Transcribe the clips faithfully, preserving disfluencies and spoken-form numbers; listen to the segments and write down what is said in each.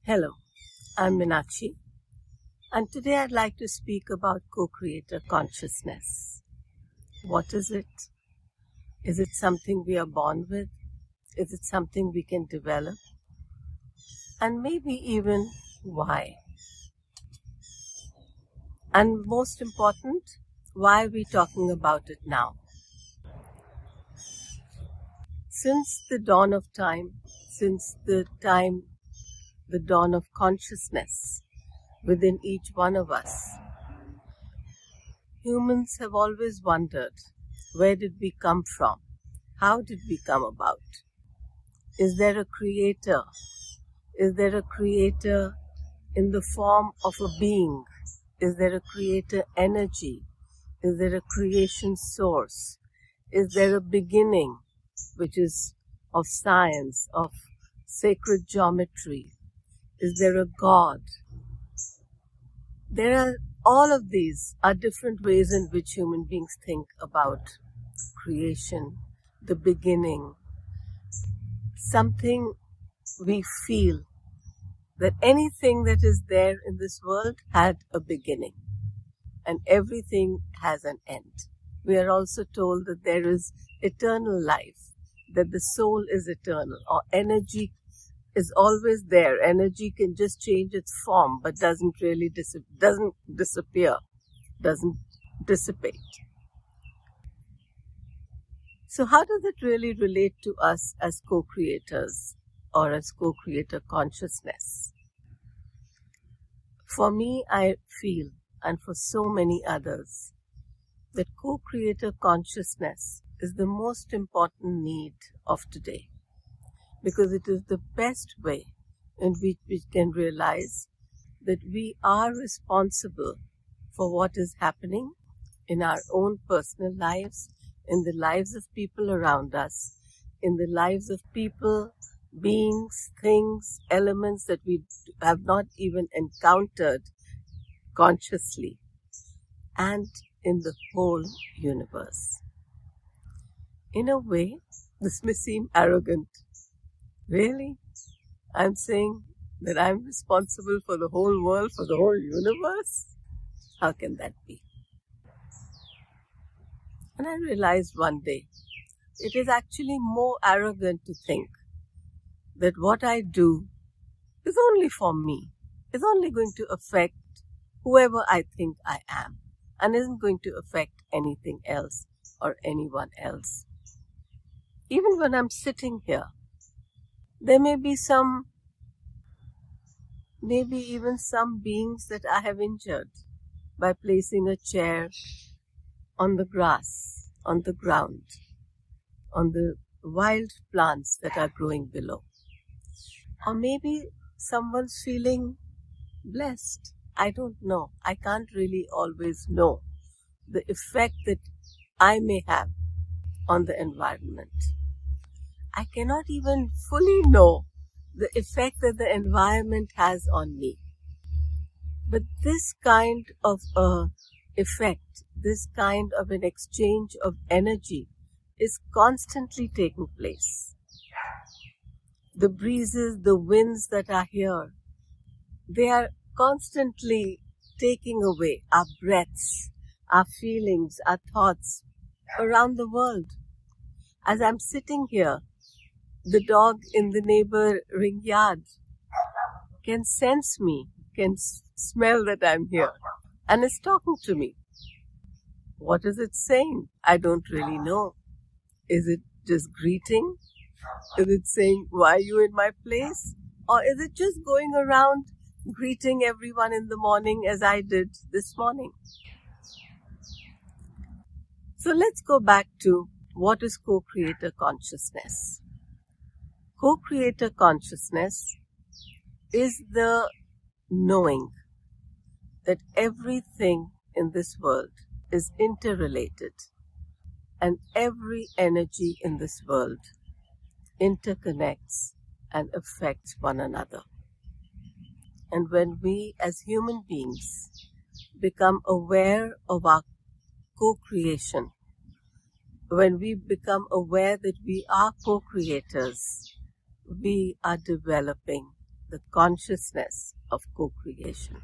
Hello, I'm Meenakshi, and today I'd like to speak about co-creator consciousness. What is it? Is it something we are born with? Is it something we can develop? And maybe even why? And most important, why are we talking about it now? Since the dawn of time, since the time, the dawn of consciousness within each one of us, humans have always wondered, where did we come from? How did we come about? Is there a creator? Is there a creator in the form of a being? Is there a creator energy? Is there a creation source? Is there a beginning, which is of science, of sacred geometry? Is there a God? There are, all of these are different ways in which human beings think about creation, the beginning, something we feel that anything that is there in this world had a beginning and everything has an end. We are also told that there is eternal life, that the soul is eternal, or energy is always there. Energy can just change its form but doesn't really dis- doesn't disappear, doesn't dissipate. So how does it really relate to us as co-creators or as co-creator consciousness? For me, I feel, and for so many others, that co-creator consciousness is the most important need of today, because it is the best way in which we can realize that we are responsible for what is happening in our own personal lives, in the lives of people around us, in the lives of people, beings, things, elements that we have not even encountered consciously, and in the whole universe. In a way, this may seem arrogant. Really? I'm saying that I'm responsible for the whole world, for the whole universe? How can that be? And I realized one day, it is actually more arrogant to think that what I do is only for me, is only going to affect whoever I think I am, and isn't going to affect anything else or anyone else. Even when I'm sitting here, there may be some, maybe even some beings that I have injured by placing a chair on the grass, on the ground, on the wild plants that are growing below. Or maybe someone's feeling blessed. I don't know. I can't really always know the effect that I may have on the environment. I cannot even fully know the effect that the environment has on me. But this kind of uh, effect, this kind of an exchange of energy is constantly taking place. The breezes, the winds that are here, they are constantly taking away our breaths, our feelings, our thoughts around the world. As I'm sitting here, the dog in the neighboring yard can sense me, can s- smell that I'm here, and is talking to me. What is it saying? I don't really know. Is it just greeting? Is it saying, why are you in my place? Or is it just going around greeting everyone in the morning as I did this morning? So let's go back to what is co-creator consciousness. Co-creator consciousness is the knowing that everything in this world is interrelated and every energy in this world interconnects and affects one another. And when we as human beings become aware of our co-creation, when we become aware that we are co-creators, we are developing the consciousness of co-creation.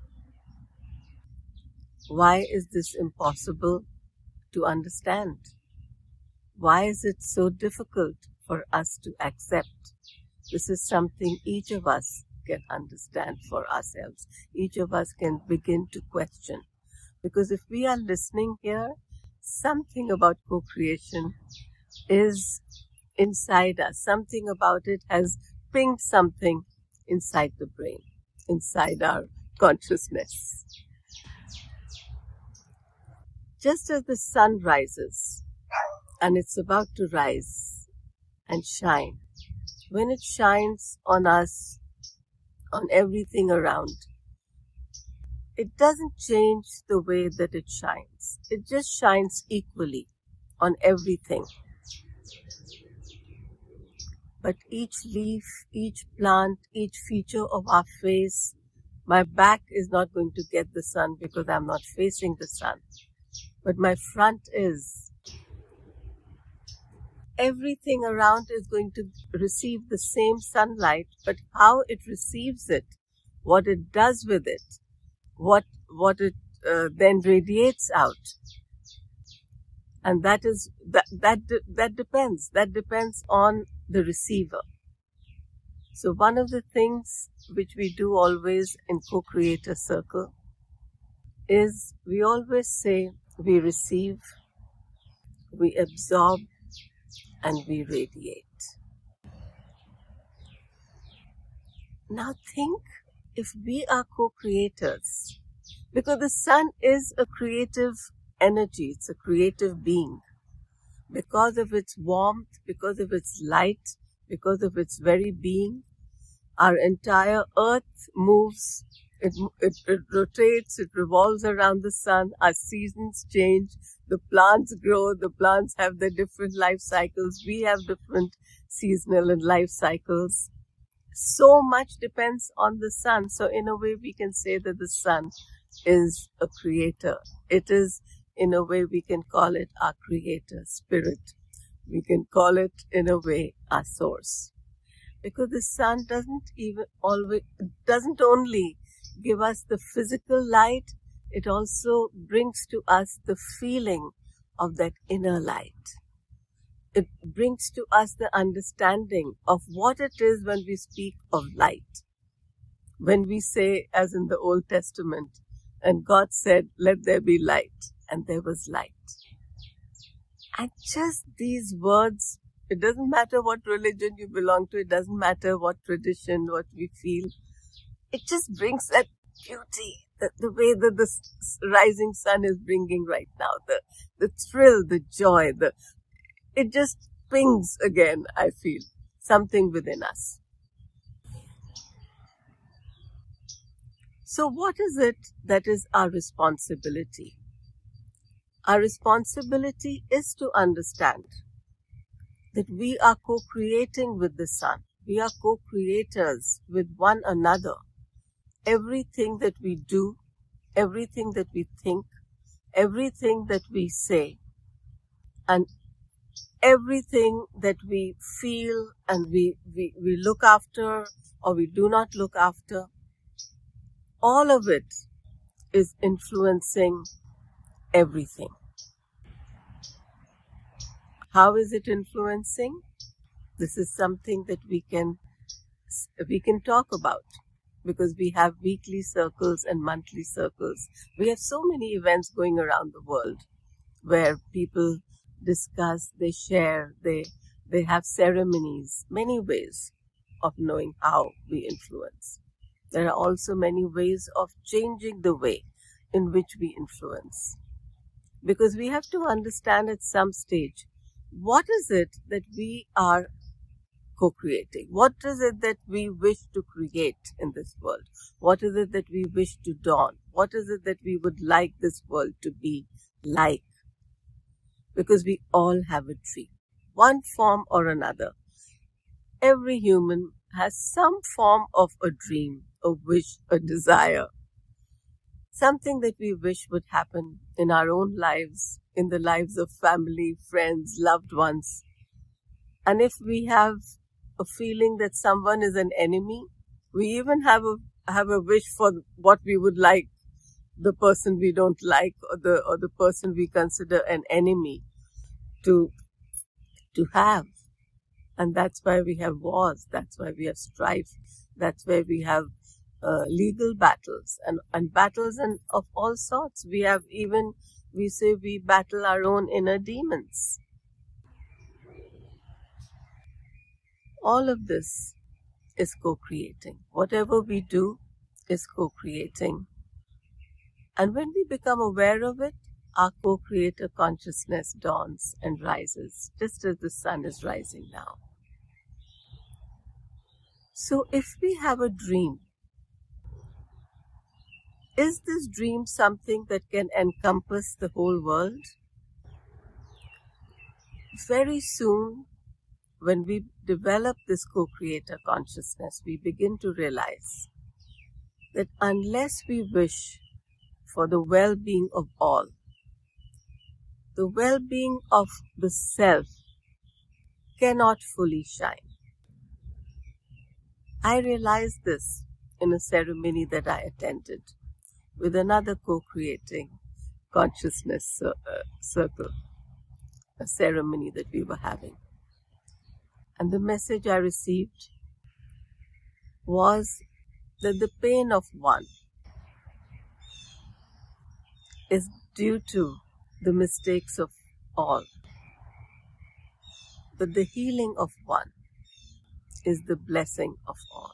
Why is this impossible to understand? Why is it so difficult for us to accept? This is something each of us can understand for ourselves. Each of us can begin to question. Because if we are listening here, something about co-creation is inside us. Something about it has pinged something inside the brain, inside our consciousness. Just as the sun rises, and it's about to rise and shine, when it shines on us, on everything around, it doesn't change the way that it shines. It just shines equally on everything. But each leaf, each plant, each feature of our face, my back is not going to get the sun because I'm not facing the sun. But my front is. Everything around is going to receive the same sunlight, but how it receives it, what it does with it, what what it uh, then radiates out, and that is that that that depends. That depends on the receiver. So one of the things which we do always in co-creator circle is we always say we receive, we absorb, and we radiate. Now think, if we are co-creators, because the sun is a creative energy, it's a creative being. Because of its warmth, because of its light, because of its very being, our entire earth moves, it, it, it rotates, it revolves around the sun, our seasons change, the plants grow, the plants have their different life cycles, we have different seasonal and life cycles. So much depends on the sun. So in a way we can say that the sun is a creator. It is, in a way we can call it our creator spirit. We can call it, in a way, our source. Because the sun doesn't even always, doesn't only give us the physical light, it also brings to us the feeling of that inner light. It brings to us the understanding of what it is when we speak of light. When we say, as in the Old Testament, and God said, let there be light, and there was light. And just these words, it doesn't matter what religion you belong to, it doesn't matter what tradition, what we feel, it just brings that beauty, the, the way that the rising sun is bringing right now, the, the thrill, the joy, the it just pings again, I feel, something within us. So what is it that is our responsibility? Our responsibility is to understand that we are co-creating with the sun. We are co-creators with one another. Everything that we do, everything that we think, everything that we say, and everything that we feel and we, we, we look after or we do not look after, all of it is influencing everything. How is it influencing? This is something that we can we can talk about, because we have weekly circles and monthly circles. We have so many events going around the world where people discuss, they share, they they have ceremonies, many ways of knowing how we influence. There are also many ways of changing the way in which we influence. Because we have to understand at some stage, what is it that we are co-creating? What is it that we wish to create in this world? What is it that we wish to dawn? What is it that we would like this world to be like? Because we all have a dream, one form or another. Every human has some form of a dream, a wish, a desire. Something that we wish would happen in our own lives, in the lives of family, friends, loved ones. And if we have a feeling that someone is an enemy We even have a have a wish for what we would like the person we don't like, or the or the person we consider an enemy to to have. And that's why we have wars, that's why we have strife, that's why we have uh, legal battles and, and battles and of all sorts. We have even, we say we battle our own inner demons. All of this is co-creating. Whatever we do is co-creating. And when we become aware of it, our co-creator consciousness dawns and rises, just as the sun is rising now. So if we have a dream, is this dream something that can encompass the whole world? Very soon, when we develop this co-creator consciousness, we begin to realize that unless we wish for the well-being of all, the well-being of the self cannot fully shine. I realized this in a ceremony that I attended with another co-creating consciousness uh, circle, a ceremony that we were having. And the message I received was that the pain of one is due to the mistakes of all, but the healing of one is the blessing of all.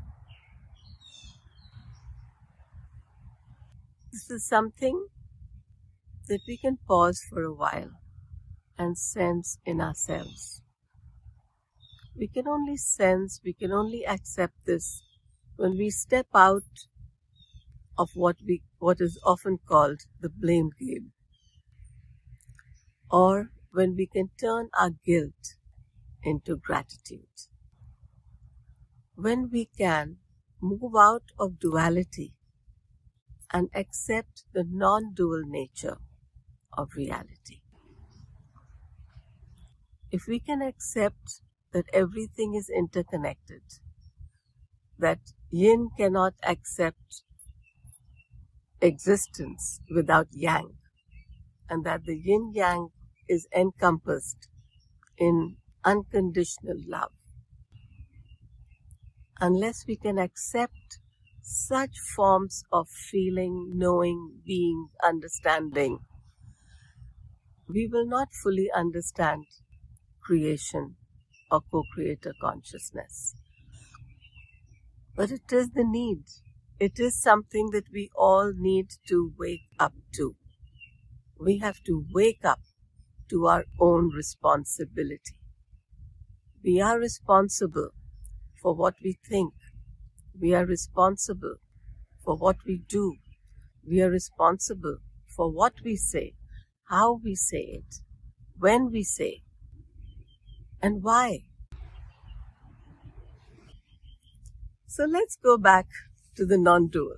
This is something that we can pause for a while and sense in ourselves. We can only sense, we can only accept this when we step out of what we what is often called the blame game, or when we can turn our guilt into gratitude. When we can move out of duality and accept the non-dual nature of reality. If we can accept that everything is interconnected, that yin cannot accept existence without yang, and that the yin-yang is encompassed in unconditional love. Unless we can accept such forms of feeling, knowing, being, understanding, we will not fully understand creation or co-creator consciousness. But it is the need. It is something that we all need to wake up to. We have to wake up to our own responsibility. We are responsible for what we think. We are responsible for what we do. We are responsible for what we say, how we say it, when we say, and why. So let's go back to the non-dual.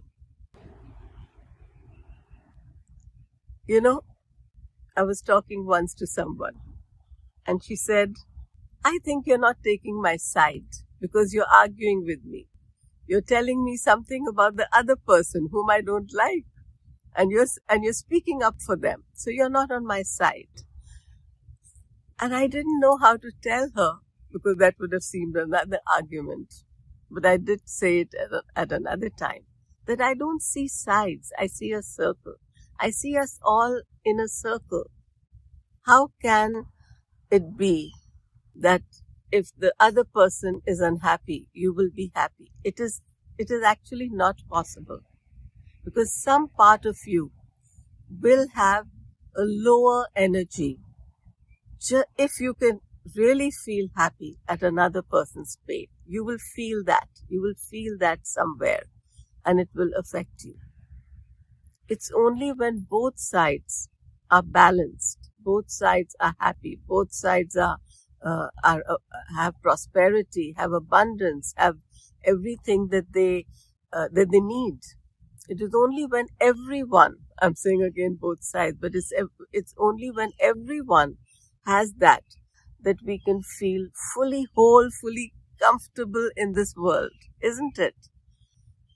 You know, I was talking once to someone and she said, I think you're not taking my side because you're arguing with me. You're telling me something about the other person whom I don't like, and you're, and you're speaking up for them. So you're not on my side. And I didn't know how to tell her because that would have seemed another argument. But I did say it at, a, at another time, that I don't see sides. I see a circle. I see us all in a circle. How can it be that if the other person is unhappy, you will be happy? It is, it is actually not possible, because some part of you will have a lower energy. If you can really feel happy at another person's pain, you will feel that. You will feel that somewhere, and it will affect you. It's only when both sides are balanced, both sides are happy, both sides are uh, are uh, have prosperity, have abundance, have everything that they uh, that they need. It is only when everyone, I'm saying again both sides, but it's it's only when everyone has that, that we can feel fully whole, fully comfortable in this world, isn't it?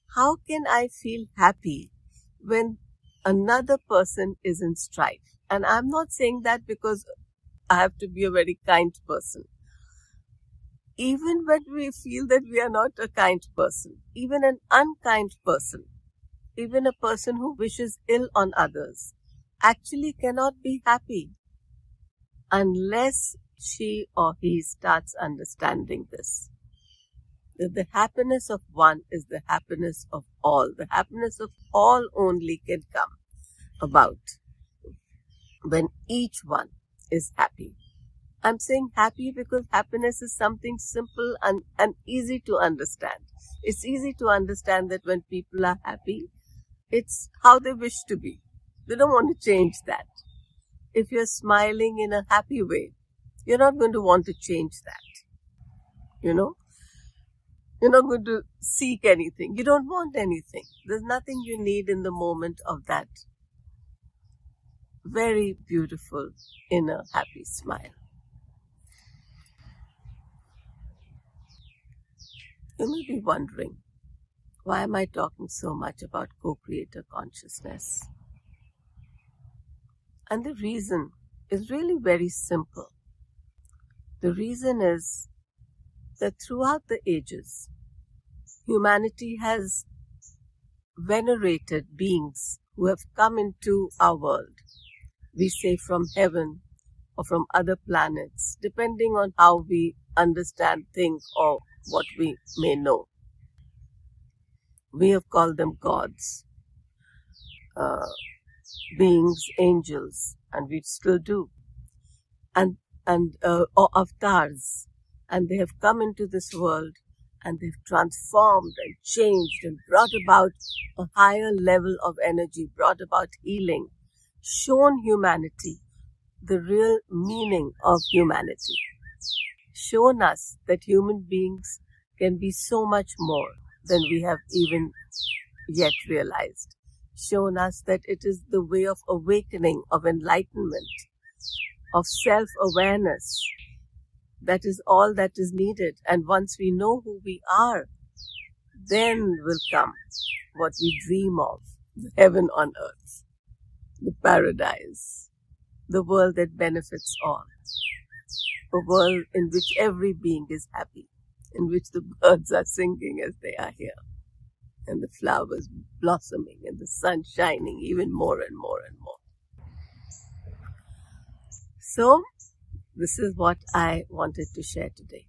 how can I feel happy when another person is in strife? And I'm not saying that because I have to be a very kind person. Even when we feel that we are not a kind person, even an unkind person, even a person who wishes ill on others, actually cannot be happy unless she or he starts understanding this. That the happiness of one is the happiness of all. The happiness of all only can come about when each one is happy. I'm saying happy because happiness is something simple and, and easy to understand. It's easy to understand that when people are happy, it's how they wish to be. They don't want to change that. If you're smiling in a happy way, you're not going to want to change that. You know? You're not going to seek anything. You don't want anything. There's nothing you need in the moment of that very beautiful inner happy smile. You may be wondering, why am I talking so much about co-creator consciousness? And the reason is really very simple. The reason is that throughout the ages, humanity has venerated beings who have come into our world. We say from heaven or from other planets, depending on how we understand things or what we may know. We have called them gods, uh, beings, angels, and we still do, and and uh, or avatars, and they have come into this world and they've transformed and changed and brought about a higher level of energy, brought about healing, shown humanity the real meaning of humanity, shown us that human beings can be so much more than we have even yet realized, shown us that it is the way of awakening, of enlightenment, of self-awareness. That is all that is needed. And once we know who we are, then will come what we dream of, the heaven on earth, the paradise, the world that benefits all, a world in which every being is happy, in which the birds are singing as they are here, and the flowers blossoming, and the sun shining even more and more and more. So, this is what I wanted to share today.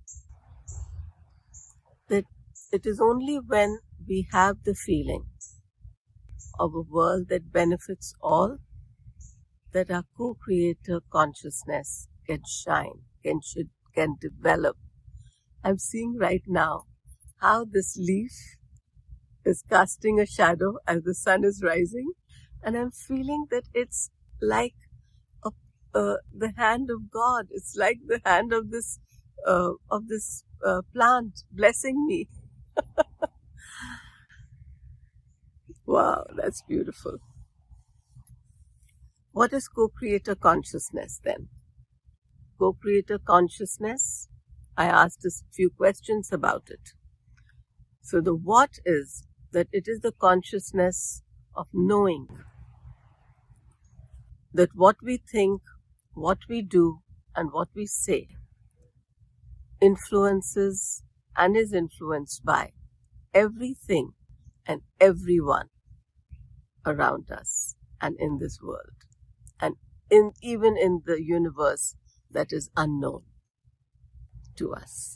That it is only when we have the feeling of a world that benefits all that our co-creator consciousness can shine, can, should, can develop. I'm seeing right now how this leaf is casting a shadow as the sun is rising, and I'm feeling that it's like a, uh, the hand of God. It's like the hand of this uh, of this uh, plant blessing me. Wow, that's beautiful. What is co-creator consciousness then? Co-creator consciousness, I asked a few questions about it. So the what is that it is the consciousness of knowing that what we think, what we do, and what we say influences and is influenced by everything and everyone around us and in this world, and in even in the universe that is unknown to us.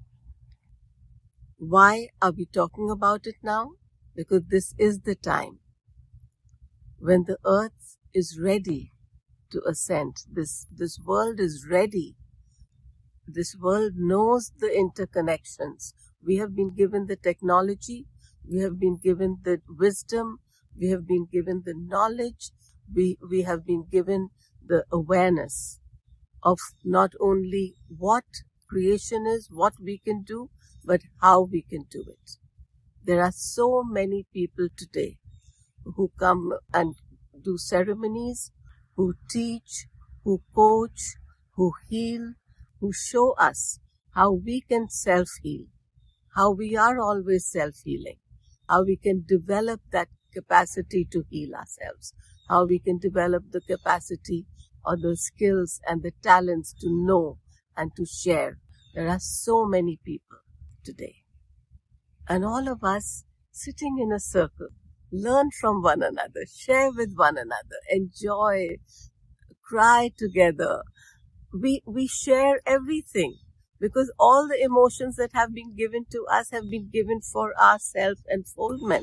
Why are we talking about it now? Because this is the time when the earth is ready to ascend. This, this world is ready. This world knows the interconnections. We have been given the technology. We have been given the wisdom. We have been given the knowledge. We, we have been given the awareness of not only what creation is, what we can do, but how we can do it. There are so many people today who come and do ceremonies, who teach, who coach, who heal, who show us how we can self-heal, how we are always self-healing, how we can develop that capacity to heal ourselves, how we can develop the capacity or the skills and the talents to know and to share. There are so many people today. And all of us sitting in a circle, learn from one another, share with one another, enjoy, cry together. We, we share everything because all the emotions that have been given to us have been given for our self-enfoldment.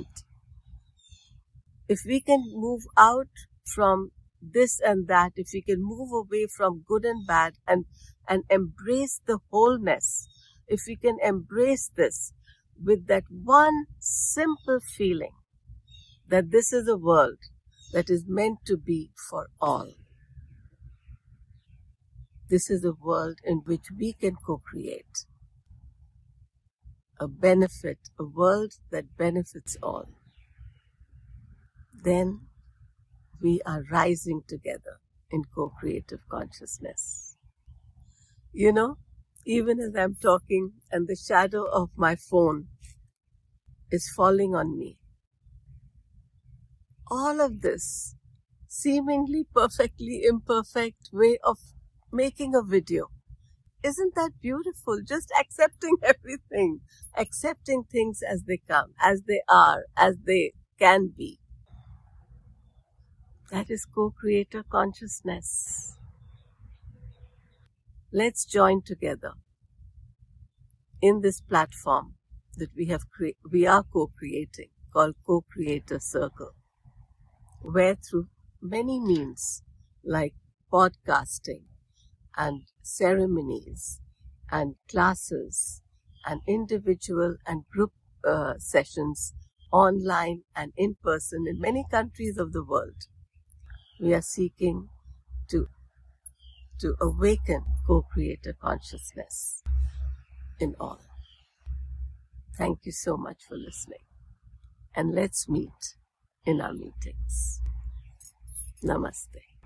If we can move out from this and that, if we can move away from good and bad and, and embrace the wholeness, if we can embrace this with that one simple feeling that this is a world that is meant to be for all. This is a world in which we can co-create a benefit, a world that benefits all. Then we are rising together in co-creative consciousness. You know, even as I'm talking and the shadow of my phone is falling on me, all of this seemingly perfectly imperfect way of making a video, isn't that beautiful? Just accepting everything, accepting things as they come, as they are, as they can be. That is co-creator consciousness. Let's join together in this platform that we have cre- we are co-creating, called Co-Creator Circle, where through many means like podcasting and ceremonies and classes and individual and group uh, sessions online and in person in many countries of the world, we are seeking to, to awaken co-creator consciousness in all. Thank you so much for listening. And let's meet in our meetings. Namaste.